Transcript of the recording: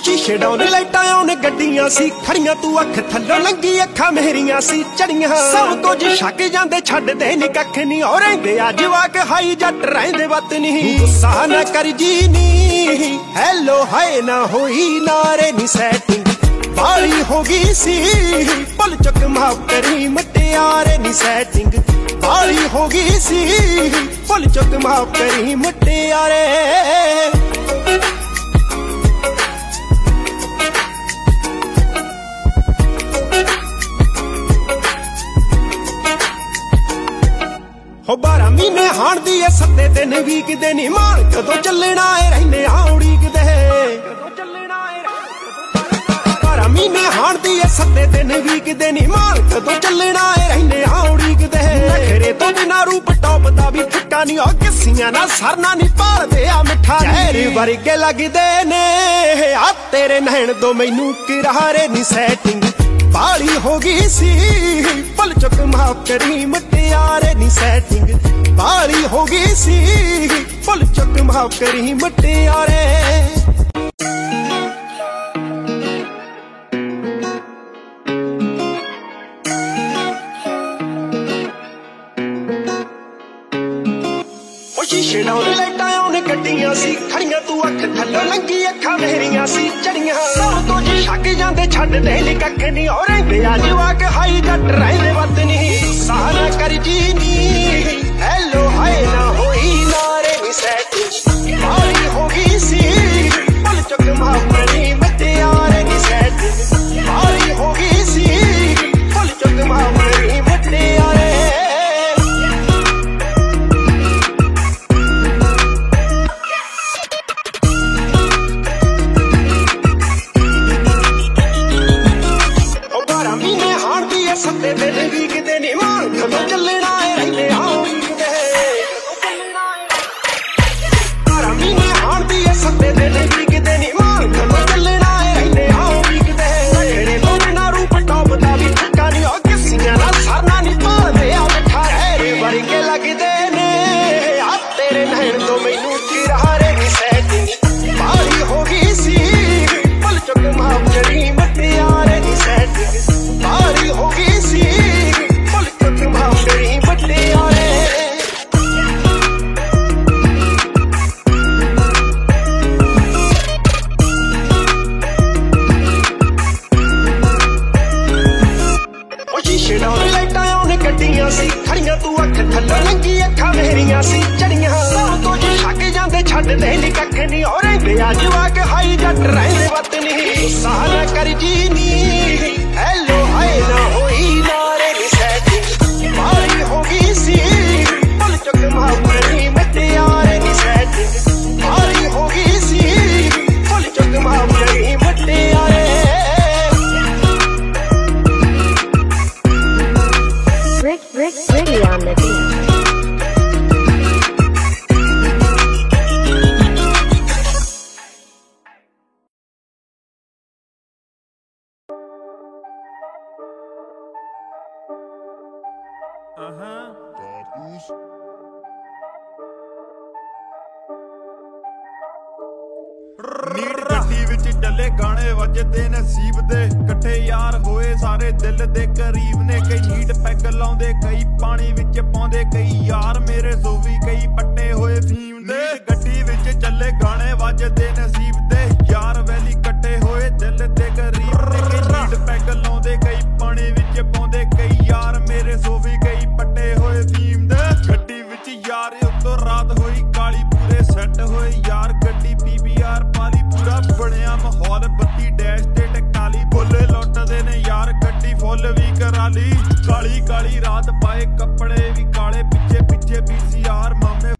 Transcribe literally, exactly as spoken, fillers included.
शीशे डाउन लाइटां आउन गड्डियां सी खड़ियां तू अख थल्लों लंघी अखां मेरियां सी चढ़ियां सब कुछ छक जांदे छड्डदे नी कख नी और रहिंदे आ जवाक हाई जट रहिंदे वत नी गुस्सा ना कर जी नी हैलो हाय ना होई नारे नी सैटिंग बाली होगी सी पल चुक माफ करी मुटियारे नी सैटिंग बाली होगी सी पल चुक माफ करी मुटियारे हो बारह महीने हाण दी ए सत्ते दिन वीकदे नी मान कदों चलना ए रहिंदे आ उड़ीकदे बारह महीने हाण दी ए सत्ते दिन वीकदे नी मान कदों चलना ए रहिंदे आ उड़ीकदे नखरे तो बिना रूप टॉप दा भी फिक्का नी ओ किसियां ना सरना नी पालदे आ मिठा चेहरे वर्गे लगदे ने आ तेरे नैन दो मैनू किरारे नी सैटिंग बाली होगी सी पल चुक माफ करी मुटियारे नी सैटिंग बाली होगी सी पल चुक माफ करी मुटियारे शीशे डाउन लाइटां आउन गड्डियां सी खड़ियां तू अख थल्लों लंघी अखां मेरियां सी चढ़ियां सब कुछ छक जांदे छड्डदे नी कख नी और रहिंदे आ जवाक हाई जट रहिंदे वत नी गुस्सा ना कर जी नी हैलो हाय ना होई नारे नी सैटिंग बाली होगी सी पल चुक माफ करी मुटियारे नी सैटिंग बाली होगी सी पल चुक माफ करी मुटियारे सत्ते दिन वीकदे नी मान कदों चलना ए रहिंदे आ उड़ीकदे बारह महीने हाण दी ए सत्ते दिन वीकदे नी मान कदों चलना ए रहिंदे आ उड़ीकदे नखरे तो बिना रूप टॉप दा भी फिक्का नी ओ किसियां ना सरना नी पालदे आ मिठा चेहरे वर्गे लगदे ने आ तेरे नैन तो मैनू किरारे नी सैटिंग बाली होगी सी पल चुक माफ करी मुटियारे नी सैटिंग बाली होगी सी पल चुक माफ करी मुटियारे शीशे डाउन लाइटां आउन गड्डियां सी खड़ियां तू अख थल्लों लंघी अखां मेरियां सी चढ़ियां सब कुछ छक जांदे छड्डदे नी कख नी और रहिंदे आ जवाक हाई जट रहिंदे वत नी गुस्सा ना कर जी नी हैलो हाय ना होई नारे नी सैटिंग बाली होगी सी पल चुक माफ करी मुटियारे नी सैटिंग बाली होगी सी पल चुक माफ करी मुटियारे Rick, Rick, Ricky on the beat. Uh-huh. Neat ਗੱਡੀ ਵਿੱਚ ਡੱਲੇ ਗਾਣੇ ਵੱਜਦੇ ਨਸੀਬ ਦੇ ਇਕੱਠੇ ਯਾਰ ਹੋਏ ਸਾਰੇ ਦਿਲ ਦੇ ਕਰੀਬ ਨੇ ਕਈ ਨੀਟ ਪੈਗ ਲਾਉਂਦੇ ਕਈ ਪਾਣੀ ਵਿੱਚ ਪਾਉਂਦੇ ਕਈ ਯਾਰ ਮੇਰੇ ਸੋਵੀ ਕਈ ਪੱਟੇ ਹੋਏ ਫੀਮ ਦੇ ਗੱਡੀ ਵਿੱਚ ਚੱਲੇ ਗਾਣੇ ਵੱਜਦੇ ਨਸੀਬ ਦੇ ਯਾਰ ਵੈਲੀ ਇਕੱਠੇ ਹੋਏ ਦਿਲ ਦੇ ਕਰੀਬ ਨੇ ਕਈ ਨੀਟ ਪੈਗ ਲਾਉਂਦੇ ਕਈ ਪਾਣੀ ਵਿੱਚ ਪਾਉਂਦੇ ਕਈ ਯਾਰ ਮੇਰੇ ਸੋਵੀ ਕਈ ਪੱਟੇ ਹੋਏ ਫੀਮ ਦੇ ਗੱਡੀ ਵਿੱਚ ਯਾਰ ਉੱਤੋਂ ਰਾਤ ਹੋਈ ਕਾਲੀ ਪੂਰੇ ਸੈੱਟ ਹੋਏ ਯਾਰ ਗੱਡੀ ਪੀਬੀਆਰ ਪਾਲੀ ਪੂਰਾ ਬਣਿਆ ਮਾਹੌਲ ਬੱਤੀ ਡੈਸ਼ ਤੇ ਟਕਾਲੀ ਬੋਲੇ ਲੁੱਟਦੇ ਨੇ ਯਾਰ ਗੱਡੀ ਫੁੱਲ ਵੀ ਕਰਾ ਲਈ ਕਾਲੀ ਕਾਲੀ ਰਾਤ ਪਾਏ ਕੱਪੜੇ ਵੀ ਕਾਲੇ ਪਿੱਛੇ ਪਿੱਛੇ ਪੀਸੀਆਰ ਮਾਮੇ